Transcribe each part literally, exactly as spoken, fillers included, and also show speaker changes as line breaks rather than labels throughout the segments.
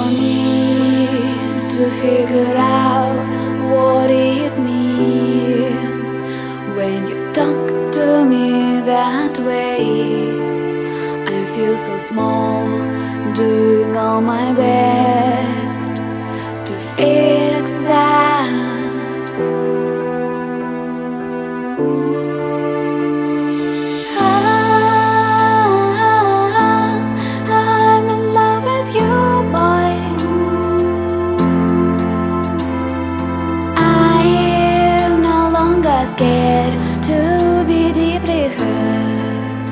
for me to figure out what it means when you talk to me that way. I feel so small, doing all my best to fix that. Scared to be deeply hurt.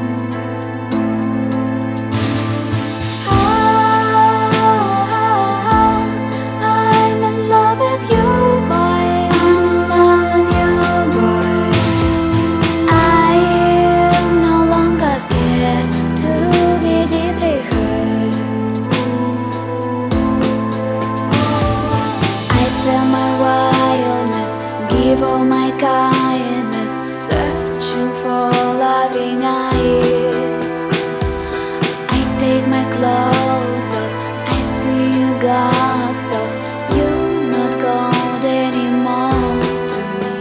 Ah, I'm in love with you, boy. I'm in love with you, boy. I am no longer scared to be deeply hurt. I tell my wildness, give all my kindness, searching for loving eyes. I take my clothes off, I see you got soft. You're not gold anymore to me.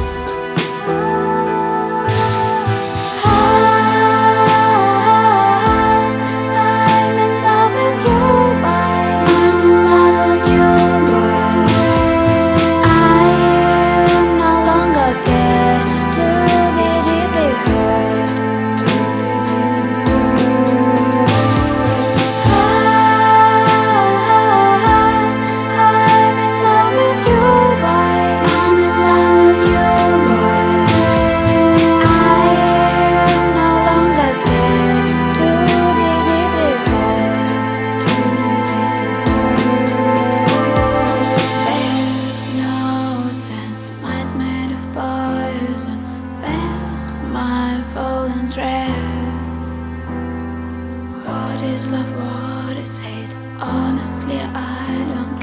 Ah, I'm in love with you, boy. I'm in love with you, boy. Scared to be deeply hurt. Ah, I'm in love with you, boy. I'm in love with you, boy. I am no longer scared to be deeply hurt. There's no sense, mine's made of poison. Where's my fallen dress? What is love, what is hate? Honestly, I don't